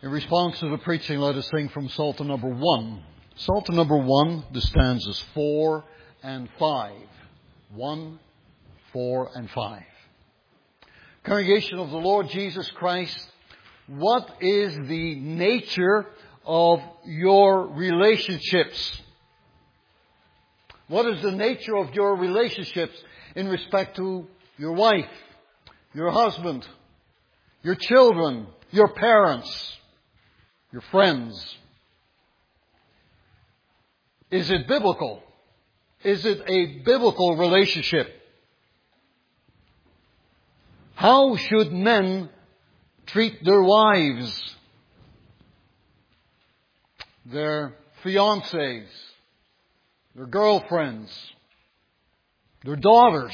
In response to the preaching, let us sing from Psalter number 1. Psalter number 1, the stanzas 4 and 5. 1, 4 and 5. Congregation of the Lord Jesus Christ, what is the nature of your relationships? What is the nature of your relationships in respect to your wife, your husband, your children, your parents, your friends? Is it biblical? Is it a biblical relationship? How should men treat their wives, their fiancés, their girlfriends, their daughters?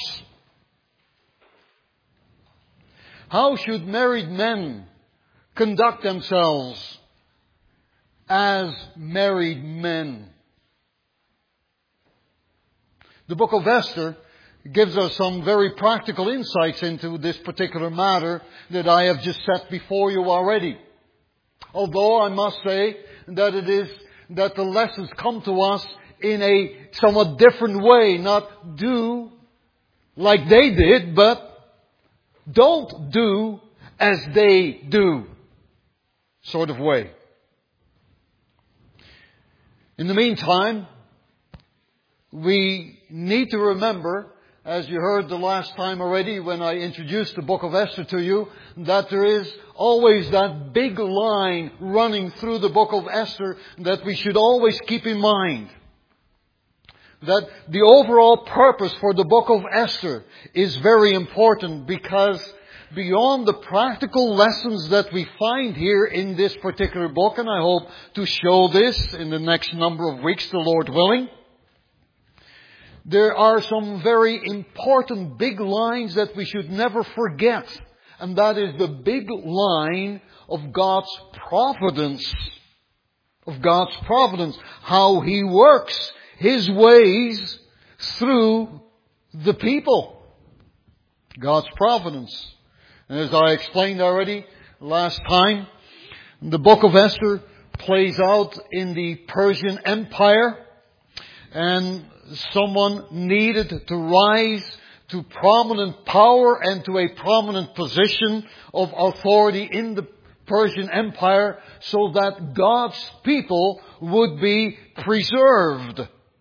How should married men conduct themselves as married men? The book of Esther gives us some very practical insights into this particular matter that I have just set before you already. Although I must say that the lessons come to us in a somewhat different way, not do like they did, but don't do as they do sort of way. In the meantime, we need to remember, as you heard the last time already when I introduced the book of Esther to you, that there is always that big line running through the book of Esther that we should always keep in mind. That the overall purpose for the book of Esther is very important, because beyond the practical lessons that we find here in this particular book, and I hope to show this in the next number of weeks, the Lord willing, there are some very important big lines that we should never forget. And that is the big line of God's providence. Of God's providence. How He works His ways through the people. God's providence. And as I explained already last time, the book of Esther plays out in the Persian Empire. And someone needed to rise to prominent power and to a prominent position of authority in the Persian Empire so that God's people would be preserved.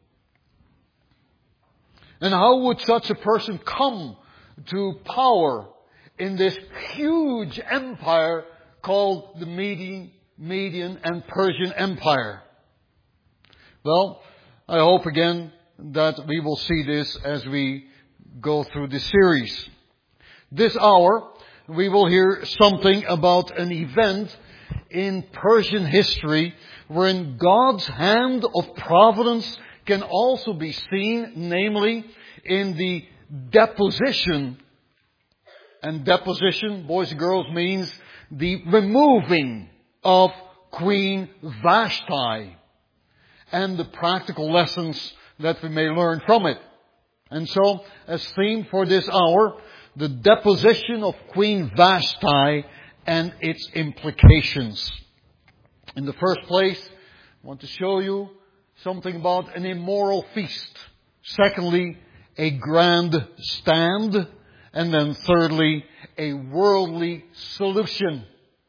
And how would such a person come to power in this huge empire called the Median and Persian Empire? Well, I hope again that we will see this as we go through this series. This hour, we will hear something about an event in Persian history wherein God's hand of providence can also be seen, namely in the deposition. And deposition, boys and girls, means the removing of Queen Vashti and the practical lessons that we may learn from it. And so, as theme for this hour, the deposition of Queen Vashti and its implications. In the first place, I want to show you something about an immoral feast. Secondly, a grand stand. And then thirdly, a worldly solution.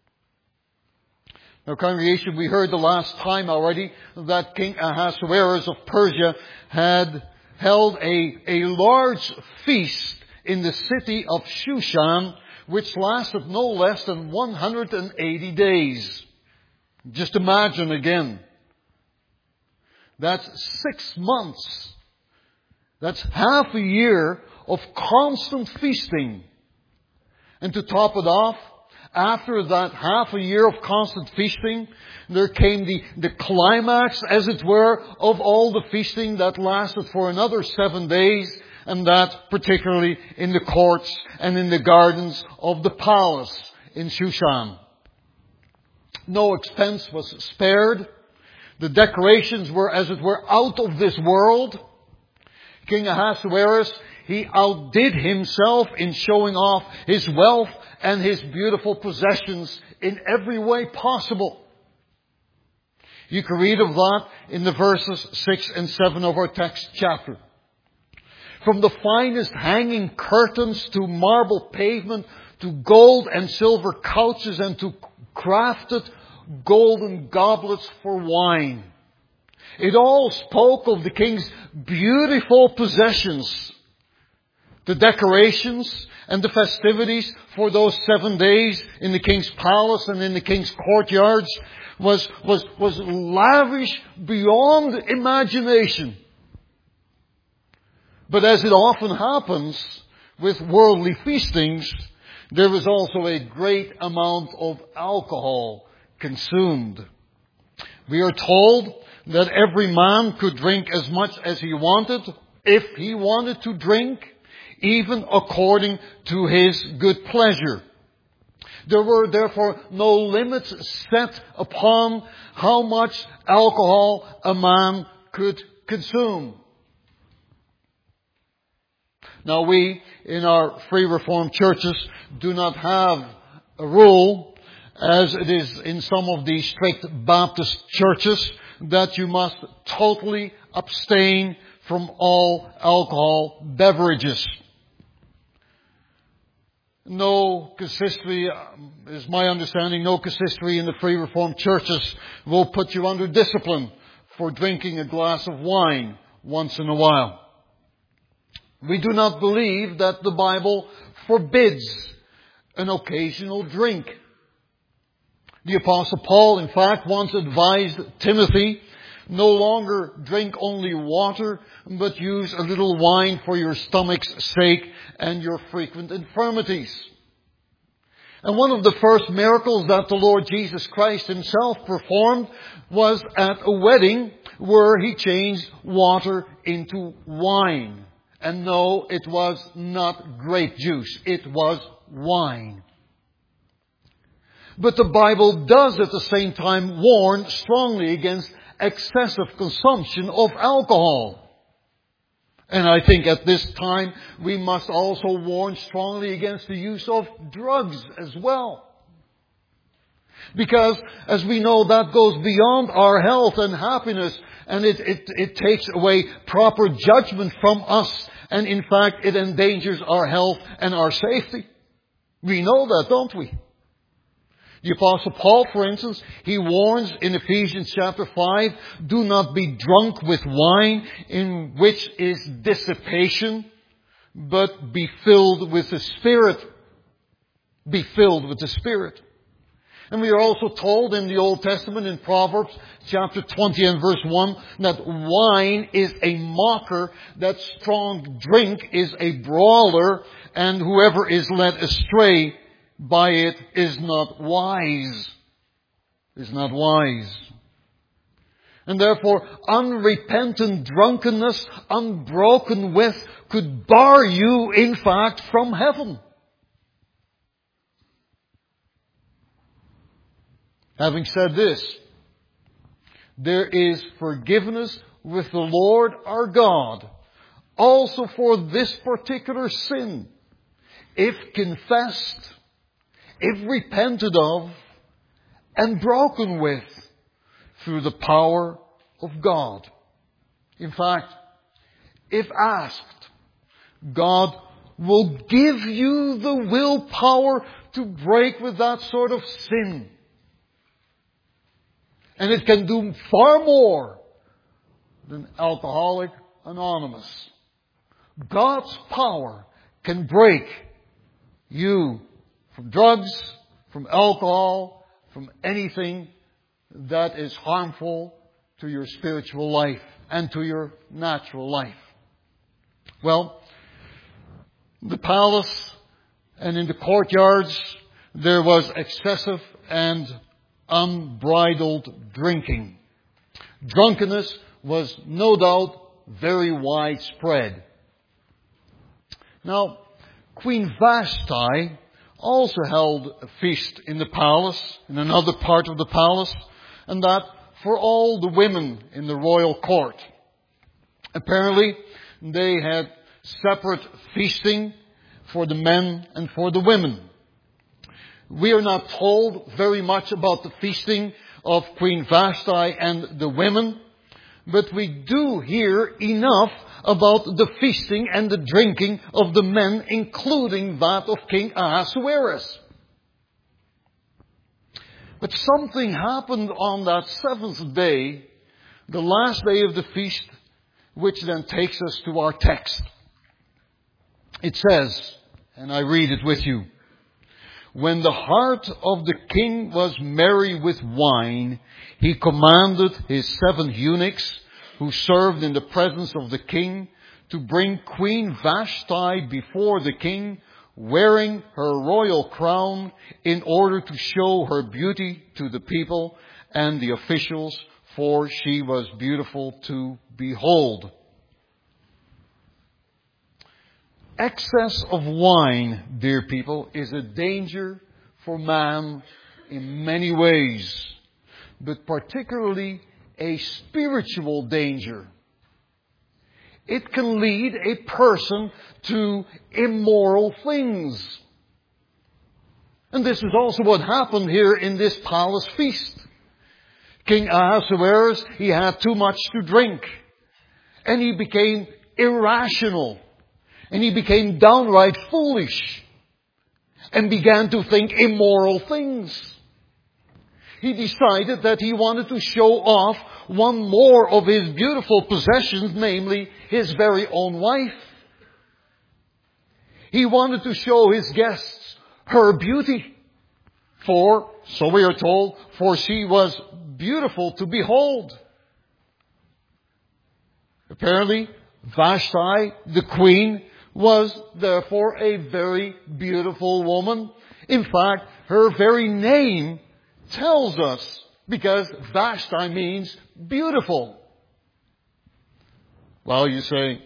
Now, congregation, we heard the last time already that King Ahasuerus of Persia had held a large feast in the city of Shushan, which lasted no less than 180 days. Just imagine again. That's 6 months. That's half a year of constant feasting. And to top it off, after that half a year of constant feasting, there came the climax, as it were, of all the feasting that lasted for another 7 days, and that particularly in the courts and in the gardens of the palace in Shushan. No expense was spared. The decorations were, as it were, out of this world. King Ahasuerus, he outdid himself in showing off his wealth and his beautiful possessions in every way possible. You can read of that in the verses 6 and 7 of our text chapter. From the finest hanging curtains to marble pavement to gold and silver couches and to crafted golden goblets for wine. It all spoke of the king's beautiful possessions. The decorations and the festivities for those 7 days in the king's palace and in the king's courtyards was lavish beyond imagination. But as it often happens with worldly feastings, there was also a great amount of alcohol consumed. We are told that every man could drink as much as he wanted, if he wanted to drink, even according to his good pleasure. There were therefore no limits set upon how much alcohol a man could consume. Now we, in our Free Reformed churches, do not have a rule, as it is in some of the strict Baptist churches, that you must totally abstain from all alcohol beverages. No consistory, is my understanding, no consistory in the Free Reformed churches will put you under discipline for drinking a glass of wine once in a while. We do not believe that the Bible forbids an occasional drink. The Apostle Paul, in fact, once advised Timothy, no longer drink only water, but use a little wine for your stomach's sake and your frequent infirmities. And one of the first miracles that the Lord Jesus Christ himself performed was at a wedding where he changed water into wine. And no, it was not grape juice. It was wine. But the Bible does at the same time warn strongly against excessive consumption of alcohol. And I think at this time we must also warn strongly against the use of drugs as well. Because, as we know, that goes beyond our health and happiness, and it takes away proper judgment from us, and in fact it endangers our health and our safety. We know that, don't we? The Apostle Paul, for instance, he warns in Ephesians chapter 5, do not be drunk with wine, in which is dissipation, but be filled with the Spirit. Be filled with the Spirit. And we are also told in the Old Testament, in Proverbs chapter 20 and verse 1, that wine is a mocker, that strong drink is a brawler, and whoever is led astray by it is not wise. Is not wise. And therefore, unrepentant drunkenness, unbroken with, could bar you, in fact, from heaven. Having said this, there is forgiveness with the Lord our God, also for this particular sin, if confessed, if repented of, and broken with, through the power of God. In fact, if asked, God will give you the willpower to break with that sort of sin. And it can do far more than Alcoholics Anonymous. God's power can break you from drugs, from alcohol, from anything that is harmful to your spiritual life and to your natural life. Well, in the palace and in the courtyards, there was excessive and unbridled drinking. Drunkenness was no doubt very widespread. Now, Queen Vashti also held a feast in the palace, in another part of the palace, and that for all the women in the royal court. Apparently, they had separate feasting for the men and for the women. We are not told very much about the feasting of Queen Vashti and the women, but we do hear enough about the feasting and the drinking of the men, including that of King Ahasuerus. But something happened on that seventh day, the last day of the feast, which then takes us to our text. It says, and I read it with you, "When the heart of the king was merry with wine, he commanded his 7 eunuchs who served in the presence of the king to bring Queen Vashti before the king, wearing her royal crown, in order to show her beauty to the people and the officials, for she was beautiful to behold." Excess of wine, dear people, is a danger for man in many ways, but particularly a spiritual danger. It can lead a person to immoral things. And this is also what happened here in this palace feast. King Ahasuerus, he had too much to drink. And he became irrational. And he became downright foolish. And began to think immoral things. He decided that he wanted to show off one more of his beautiful possessions, namely his very own wife. He wanted to show his guests her beauty. For, so we are told, for she was beautiful to behold. Apparently, Vashti, the queen, was therefore a very beautiful woman. In fact, her very name tells us, because Vashti means beautiful. Well, you say,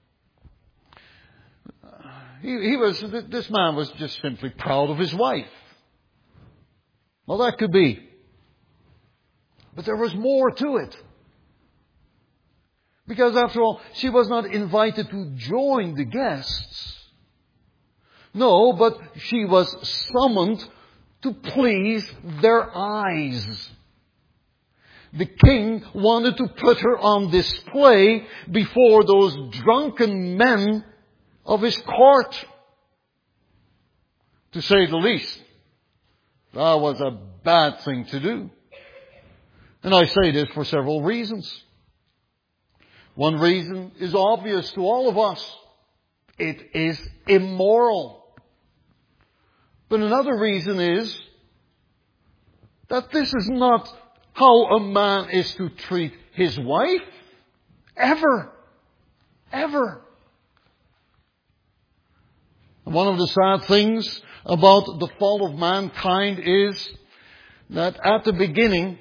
this man was just simply proud of his wife. Well, that could be. But there was more to it. Because after all, she was not invited to join the guests. No, but she was summoned to please their eyes. The king wanted to put her on display before those drunken men of his court. To say the least, that was a bad thing to do. And I say this for several reasons. One reason is obvious to all of us. It is immoral. But another reason is that this is not how a man is to treat his wife. Ever. Ever. And one of the sad things about the fall of mankind is that at the beginning,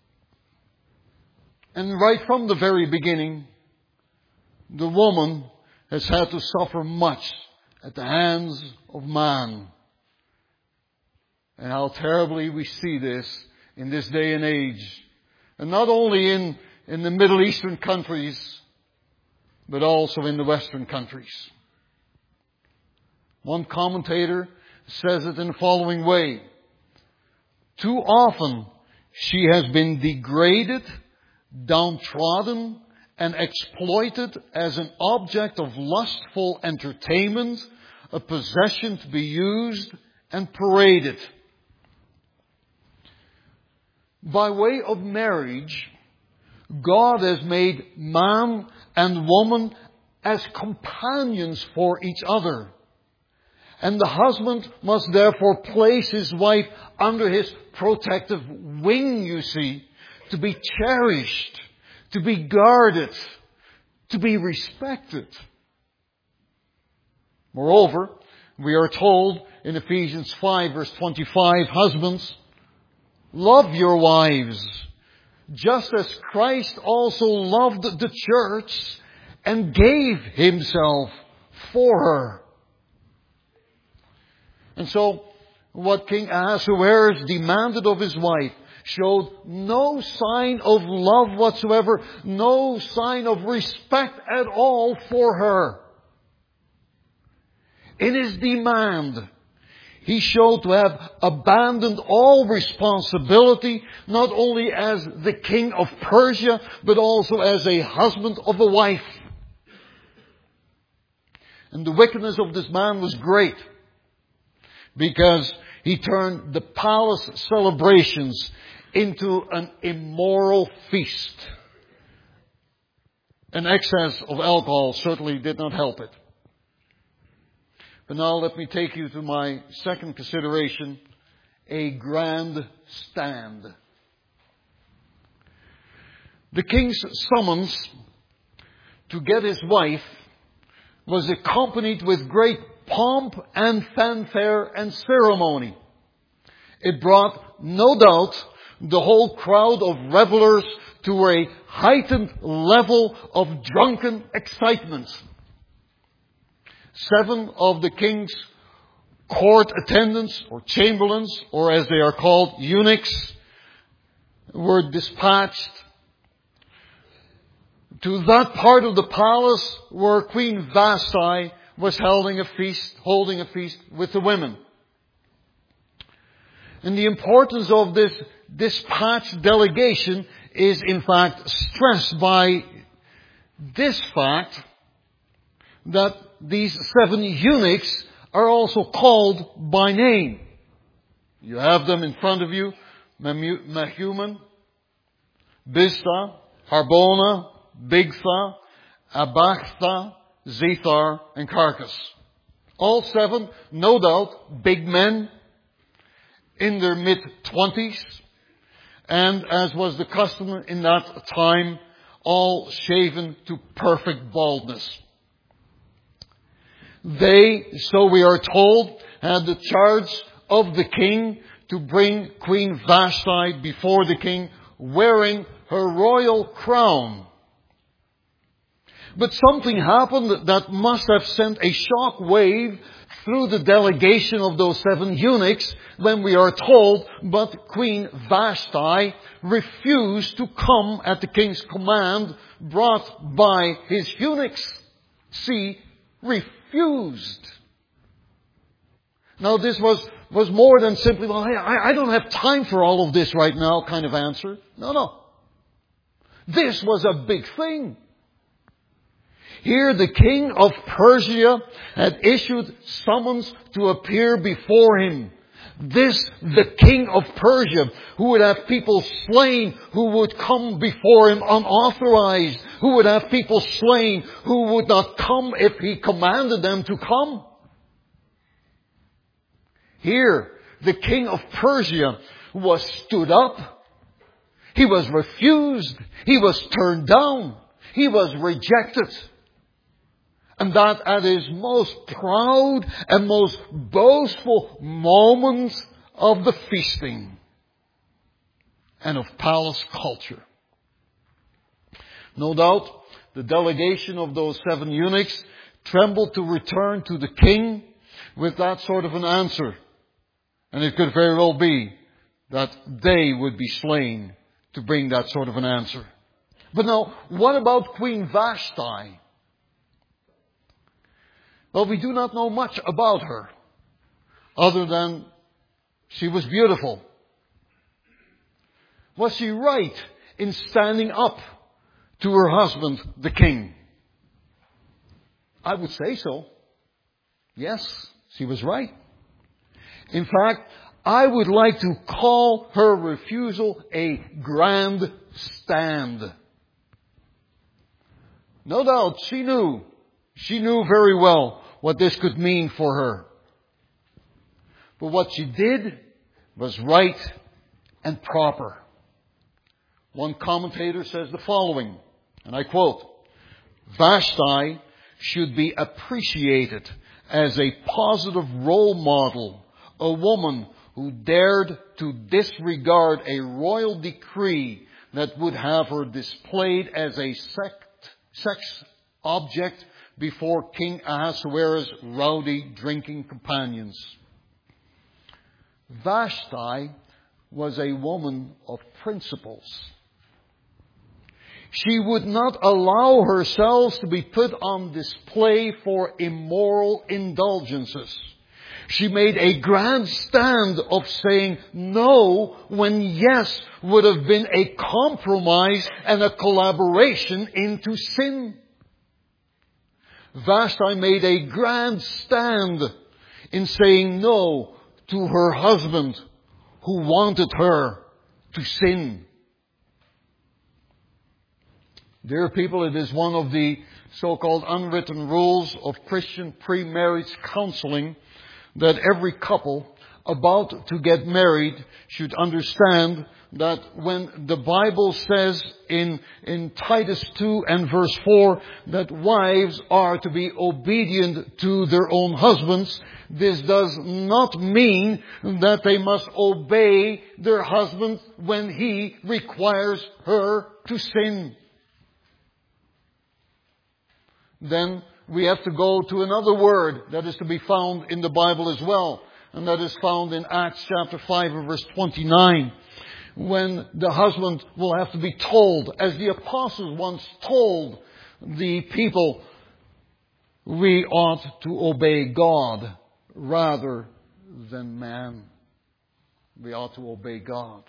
and right from the very beginning, the woman has had to suffer much at the hands of man. And how terribly we see this in this day and age. And not only in the Middle Eastern countries, but also in the Western countries. One commentator says it in the following way. Too often she has been degraded, downtrodden, and exploited as an object of lustful entertainment, a possession to be used and paraded. By way of marriage, God has made man and woman as companions for each other. And the husband must therefore place his wife under his protective wing, you see, to be cherished, to be guarded, to be respected. Moreover, we are told in Ephesians 5 verse 25, husbands, love your wives, just as Christ also loved the church and gave himself for her. And so, what King Ahasuerus demanded of his wife showed no sign of love whatsoever, no sign of respect at all for her. In his demand, he showed to have abandoned all responsibility, not only as the king of Persia, but also as a husband of a wife. And the wickedness of this man was great, because he turned the palace celebrations into an immoral feast. An excess of alcohol certainly did not help it. But now let me take you to my second consideration, a grand stand. The king's summons to get his wife was accompanied with great pomp and fanfare and ceremony. It brought, no doubt, the whole crowd of revelers to a heightened level of drunken excitement. 7 of the king's court attendants, or chamberlains, or as they are called, eunuchs, were dispatched to that part of the palace where Queen Vashti was holding a feast with the women. And the importance of this dispatched delegation is in fact stressed by this fact that these 7 eunuchs are also called by name. You have them in front of you: Mehuman, Biztha, Harbona, Bigtha, Abagtha, Zethar, and Carcass. All 7, no doubt, big men in their mid-20s, and as was the custom in that time, all shaven to perfect baldness. They, so we are told, had the charge of the king to bring Queen Vashti before the king wearing her royal crown. But something happened that must have sent a shock wave through the delegation of those 7 eunuchs when we are told, but Queen Vashti refused to come at the king's command brought by his eunuchs. See, refused. Now this was more than simply, well, hey, I don't have time for all of this right now kind of answer. No. This was a big thing. Here the king of Persia had issued summons to appear before him. This, the king of Persia, who would have people slain who would come before him unauthorized, who would have people slain who would not come if he commanded them to come. Here, the king of Persia was stood up. He was refused. He was turned down. He was rejected. And that at his most proud and most boastful moments of the feasting and of palace culture. No doubt, the delegation of those 7 eunuchs trembled to return to the king with that sort of an answer. And it could very well be that they would be slain to bring that sort of an answer. But now, what about Queen Vashti? Well, we do not know much about her, other than she was beautiful. Was she right in standing up to her husband, the king? I would say so. Yes, she was right. In fact, I would like to call her refusal a grand stand. No doubt she knew very well what this could mean for her. But what she did was right and proper. One commentator says the following, and I quote, Vashti should be appreciated as a positive role model, a woman who dared to disregard a royal decree that would have her displayed as a sex object before King Ahasuerus' rowdy drinking companions. Vashti was a woman of principles. She would not allow herself to be put on display for immoral indulgences. She made a grand stand of saying no when yes would have been a compromise and a collaboration into sin. Vashti made a grand stand in saying no to her husband who wanted her to sin. Dear people, it is one of the so-called unwritten rules of Christian pre-marriage counseling that every couple about to get married should understand that when the Bible says in Titus 2 and verse 4 that wives are to be obedient to their own husbands, this does not mean that they must obey their husband when he requires her to sin. Then we have to go to another word that is to be found in the Bible as well. And that is found in Acts chapter 5 and verse 29. When the husband will have to be told, as the apostles once told the people, we ought to obey God rather than man. We ought to obey God.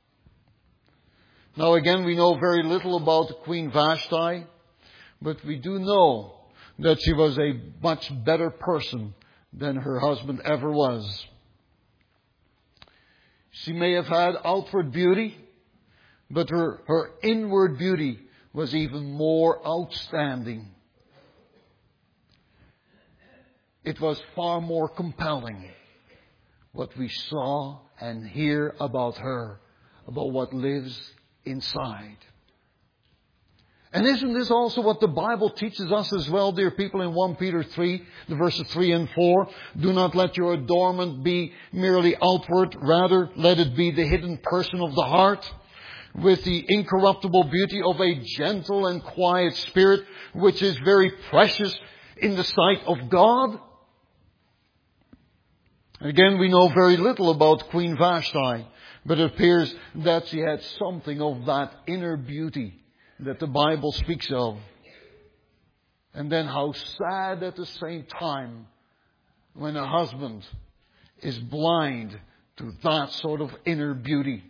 Now again, we know very little about Queen Vashti. But we do know that she was a much better person than her husband ever was. She may have had outward beauty, but her inward beauty was even more outstanding. It was far more compelling what we saw and hear about her, about what lives inside. And isn't this also what the Bible teaches us as well, dear people, in 1 Peter 3, the verses 3 and 4? Do not let your adornment be merely outward, rather let it be the hidden person of the heart, with the incorruptible beauty of a gentle and quiet spirit, which is very precious in the sight of God. Again, we know very little about Queen Vashti, but it appears that she had something of that inner beauty that the Bible speaks of. And then how sad at the same time when a husband is blind to that sort of inner beauty.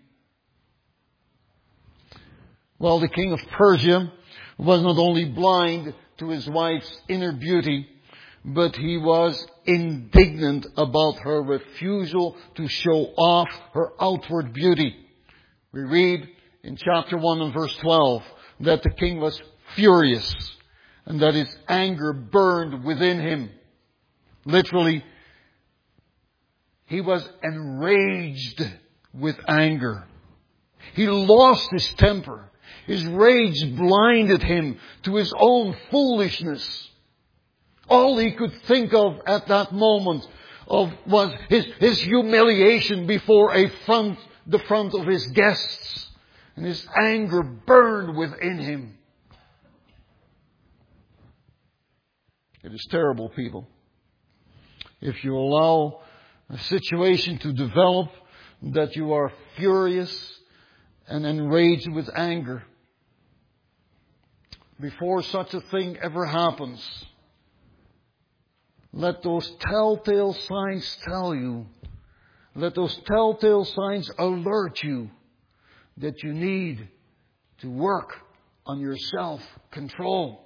Well, the king of Persia was not only blind to his wife's inner beauty, but he was indignant about her refusal to show off her outward beauty. We read in chapter 1 and verse 12 that the king was furious and that his anger burned within him. Literally, he was enraged with anger. He lost his temper. His rage blinded him to his own foolishness. All he could think of at that moment was his humiliation before the front of his guests. And his anger burned within him. It is terrible, people. If you allow a situation to develop that you are furious and enraged with anger, before such a thing ever happens, let those telltale signs tell you, let those telltale signs alert you that you need to work on your self-control.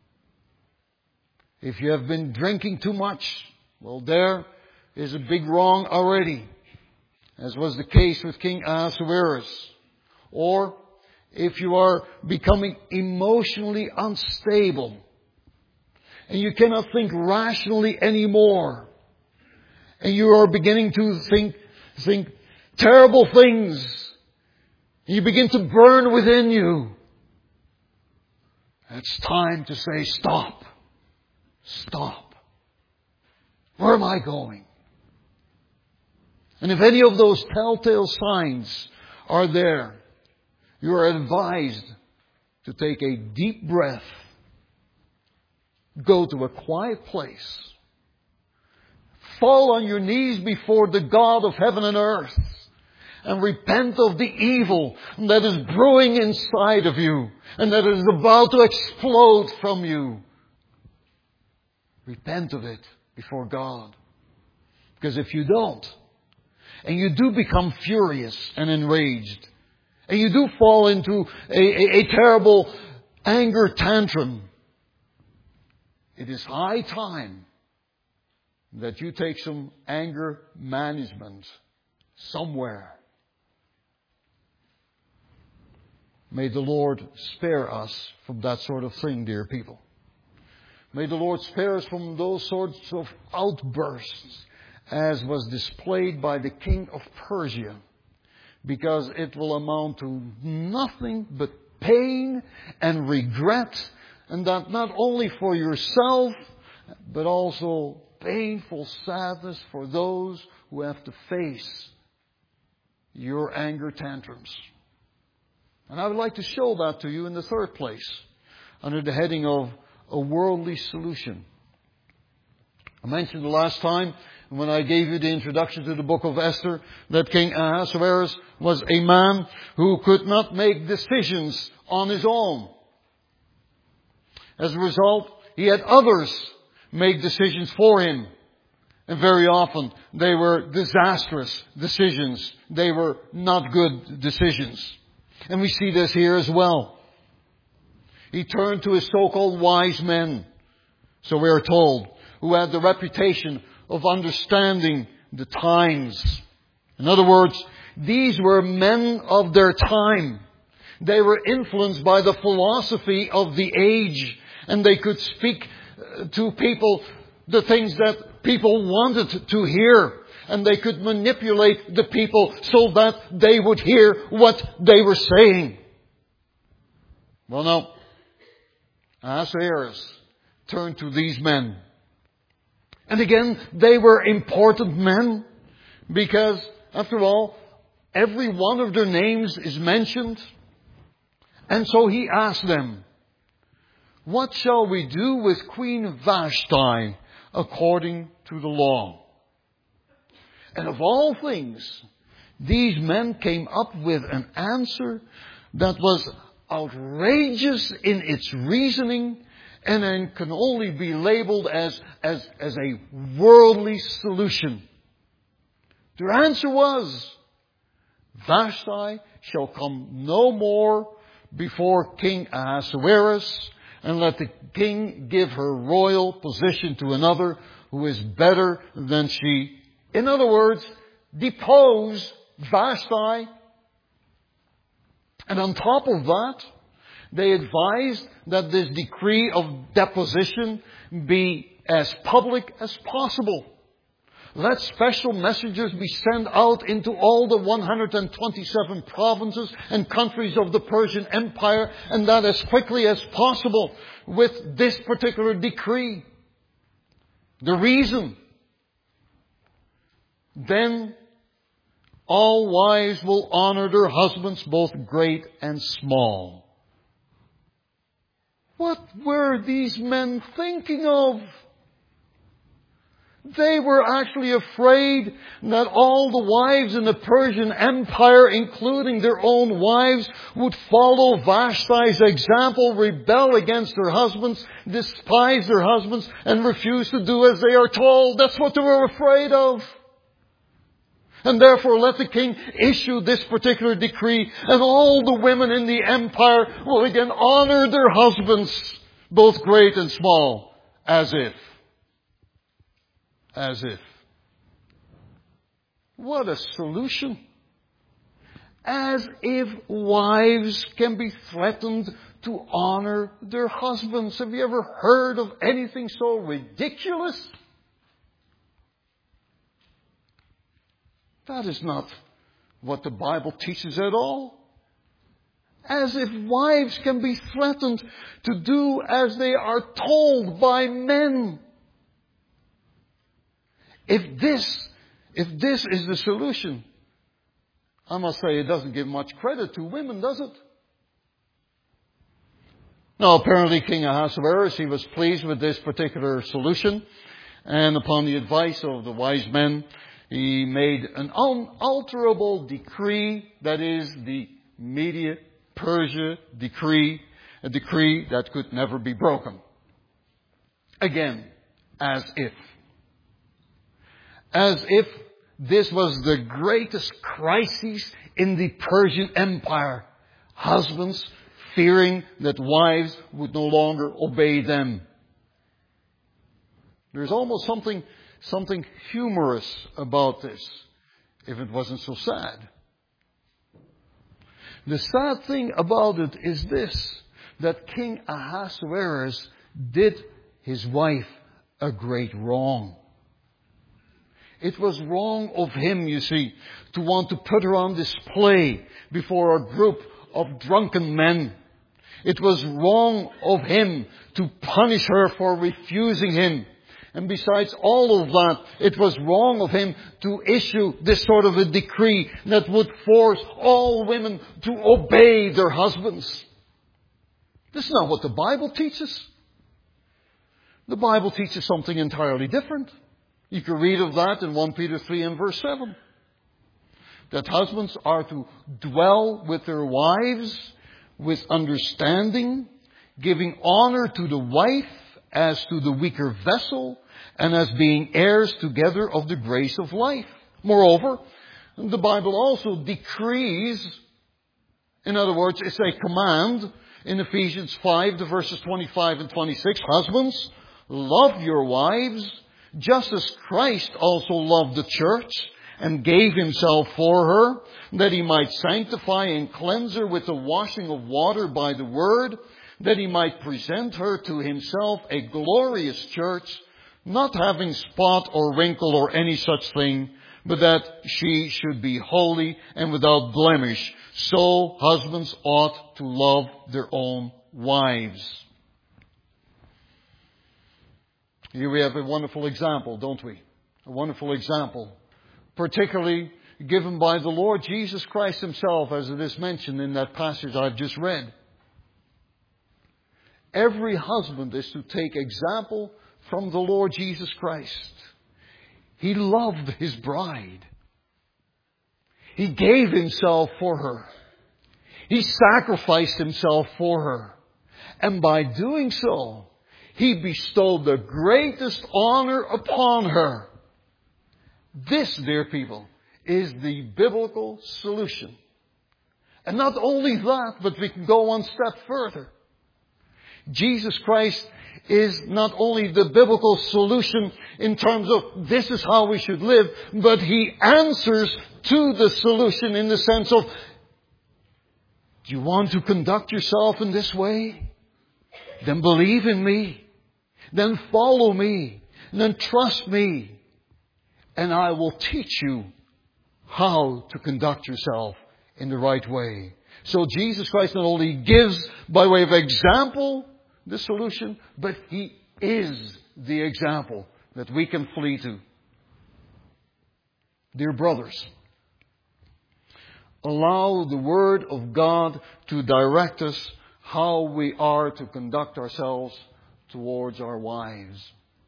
If you have been drinking too much, well, there is a big wrong already, as was the case with King Ahasuerus. Or if you are becoming emotionally unstable and you cannot think rationally anymore, and you are beginning to think terrible things, you begin to burn within you, it's time to say, stop. Stop. Where am I going? And if any of those telltale signs are there, you are advised to take a deep breath, go to a quiet place, fall on your knees before the God of heaven and earth, and repent of the evil that is brewing inside of you and that is about to explode from you. Repent of it before God. Because if you don't, and you do become furious and enraged, and you do fall into a terrible anger tantrum, it is high time that you take some anger management somewhere. May the Lord spare us from that sort of thing, dear people. May the Lord spare us from those sorts of outbursts as was displayed by the king of Persia, because it will amount to nothing but pain and regret, and that not only for yourself, but also painful sadness for those who have to face your anger tantrums. And I would like to show that to you in the third place, under the heading of a worldly solution. I mentioned the last time, when I gave you the introduction to the book of Esther, that King Ahasuerus was a man who could not make decisions on his own. As a result, he had others make decisions for him. And very often they were disastrous decisions. They were not good decisions. And we see this here as well. He turned to his so-called wise men, so we are told, who had the reputation of understanding the times. In other words, these were men of their time. They were influenced by the philosophy of the age, and they could speak to people the things that people wanted to hear, and they could manipulate the people so that they would hear what they were saying. Well, now, Ahasuerus turned to these men. And again, they were important men, because, after all, every one of their names is mentioned. And so he asked them, "What shall we do with Queen Vashti according to the law?" And of all things, these men came up with an answer that was outrageous in its reasoning, and then can only be labeled as a worldly solution. Their answer was, Vashti shall come no more before King Ahasuerus, and let the king give her royal position to another who is better than she. In other words, depose Vashti. And on top of that, they advised that this decree of deposition be as public as possible. Let special messengers be sent out into all the 127 provinces and countries of the Persian Empire, and that as quickly as possible with this particular decree. The reason? Then all wives will honor their husbands, both great and small. What were these men thinking of? They were actually afraid that all the wives in the Persian Empire, including their own wives, would follow Vashti's example, rebel against their husbands, despise their husbands, and refuse to do as they are told. That's what they were afraid of. And therefore let the king issue this particular decree, and all the women in the empire will again honor their husbands, both great and small, as if. As if. What a solution. As if wives can be threatened to honor their husbands. Have you ever heard of anything so ridiculous? That is not what the Bible teaches at all. As if wives can be threatened to do as they are told by men. If this is the solution, I must say it doesn't give much credit to women, does it? Now, apparently King Ahasuerus, he was pleased with this particular solution. And upon the advice of the wise men, He made an unalterable decree, that is the Media-Persia decree, a decree that could never be broken. Again, as if. As if this was the greatest crisis in the Persian Empire. Husbands fearing that wives would no longer obey them. There's almost something humorous about this, if it wasn't so sad. The sad thing about it is this, that King Ahasuerus did his wife a great wrong. It was wrong of him, you see, to want to put her on display before a group of drunken men. It was wrong of him to punish her for refusing him. And besides all of that, it was wrong of him to issue this sort of a decree that would force all women to obey their husbands. This is not what the Bible teaches. The Bible teaches something entirely different. You can read of that in 1 Peter 3 and verse 7. That husbands are to dwell with their wives with understanding, giving honor to the wife as to the weaker vessel, and as being heirs together of the grace of life. Moreover, the Bible also decrees, in other words, it's a command in Ephesians 5, the verses 25 and 26. Husbands, love your wives, just as Christ also loved the church and gave himself for her, that he might sanctify and cleanse her with the washing of water by the word, that he might present her to himself a glorious church, not having spot or wrinkle or any such thing, but that she should be holy and without blemish. So husbands ought to love their own wives. Here we have a wonderful example, don't we? A wonderful example, particularly given by the Lord Jesus Christ himself, as it is mentioned in that passage I've just read. Every husband is to take example from the Lord Jesus Christ. He loved his bride. He gave himself for her. He sacrificed himself for her. And by doing so, he bestowed the greatest honor upon her. This, dear people, is the biblical solution. And not only that, but we can go one step further. Jesus Christ is not only the biblical solution in terms of this is how we should live, but he answers to the solution in the sense of, do you want to conduct yourself in this way? Then believe in me. Then follow me. Then trust me. And I will teach you how to conduct yourself in the right way. So Jesus Christ not only gives by way of example the solution, but he is the example that we can flee to. Dear brothers, allow the Word of God to direct us how we are to conduct ourselves towards our wives.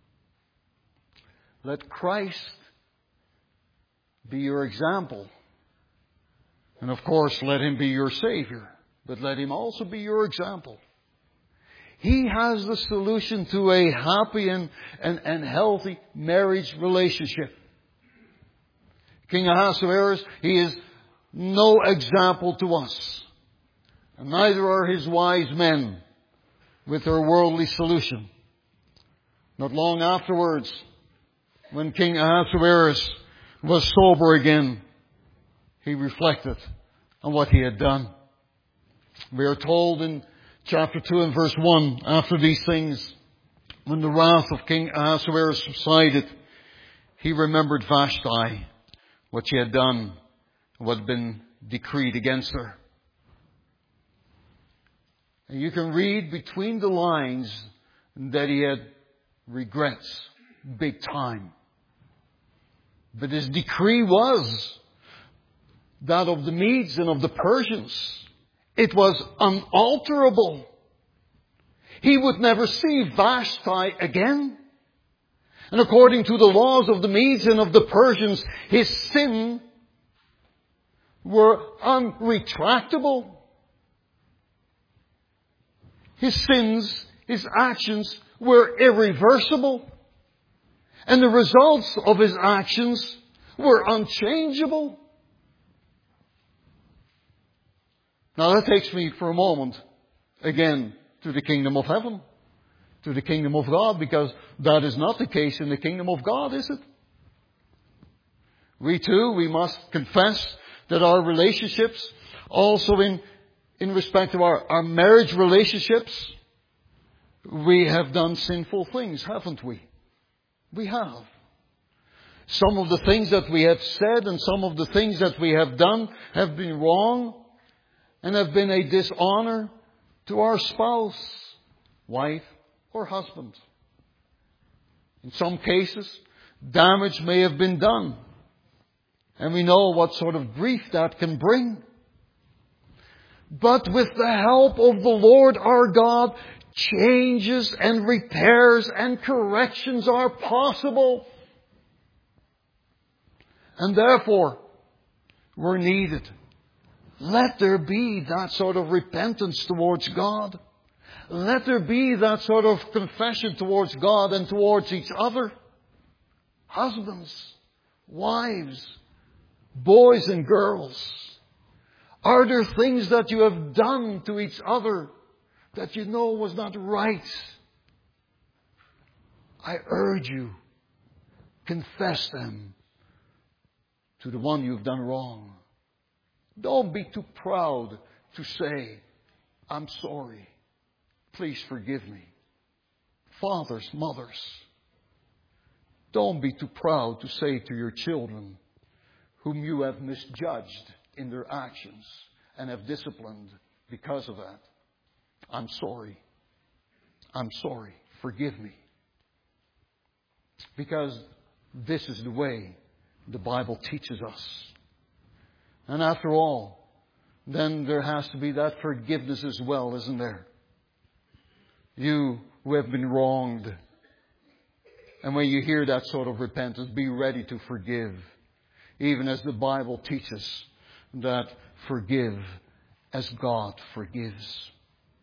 Let Christ be your example. And of course, let him be your Savior. But let him also be your example. He has the solution to a happy and healthy marriage relationship. King Ahasuerus, he is no example to us. And neither are his wise men with their worldly solution. Not long afterwards, when King Ahasuerus was sober again, he reflected on what he had done. We are told in chapter 2 and verse 1, after these things, when the wrath of King Ahasuerus subsided, he remembered Vashti, what she had done, what had been decreed against her. And you can read between the lines that he had regrets, big time. But his decree was that of the Medes and of the Persians. It was unalterable. He would never see Vashti again. And according to the laws of the Medes and of the Persians, his sin were unretractable. His sins, his actions were irreversible. And the results of his actions were unchangeable. Now that takes me for a moment again to the kingdom of heaven, to the kingdom of God, because that is not the case in the kingdom of God, is it? We too, we must confess that our relationships, also in respect of our marriage relationships, we have done sinful things, haven't we? We have. Some of the things that we have said and some of the things that we have done have been wrong and have been a dishonor to our spouse, wife, or husband. In some cases, damage may have been done. And we know what sort of grief that can bring. But with the help of the Lord our God, changes and repairs and corrections are possible. And therefore, we're needed. Let there be that sort of repentance towards God. Let there be that sort of confession towards God and towards each other. Husbands, wives, boys and girls. Are there things that you have done to each other that you know was not right? I urge you, confess them to the one you've done wrong. Don't be too proud to say, I'm sorry. Please forgive me. Fathers, mothers, don't be too proud to say to your children whom you have misjudged in their actions and have disciplined because of that, I'm sorry. I'm sorry. Forgive me. Because this is the way the Bible teaches us. And after all, then there has to be that forgiveness as well, isn't there? You who have been wronged. And when you hear that sort of repentance, be ready to forgive. Even as the Bible teaches that forgive as God forgives.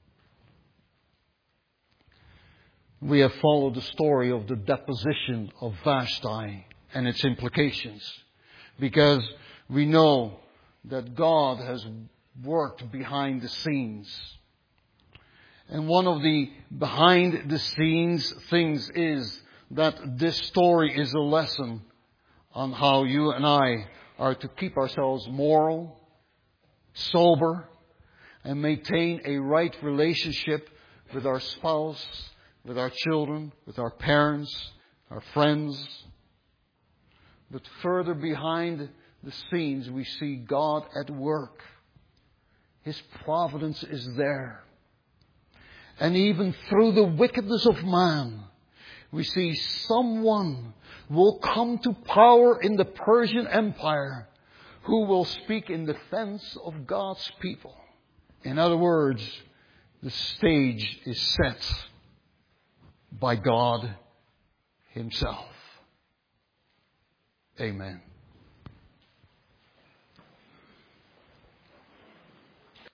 We have followed the story of the deposition of Vashti and its implications. Because we know that God has worked behind the scenes. And one of the behind the scenes things is that this story is a lesson on how you and I are to keep ourselves moral, sober, and maintain a right relationship with our spouse, with our children, with our parents, our friends. But further behind the scenes, we see God at work. His providence is there. And even through the wickedness of man, we see someone will come to power in the Persian Empire who will speak in defense of God's people. In other words, the stage is set by God Himself. Amen.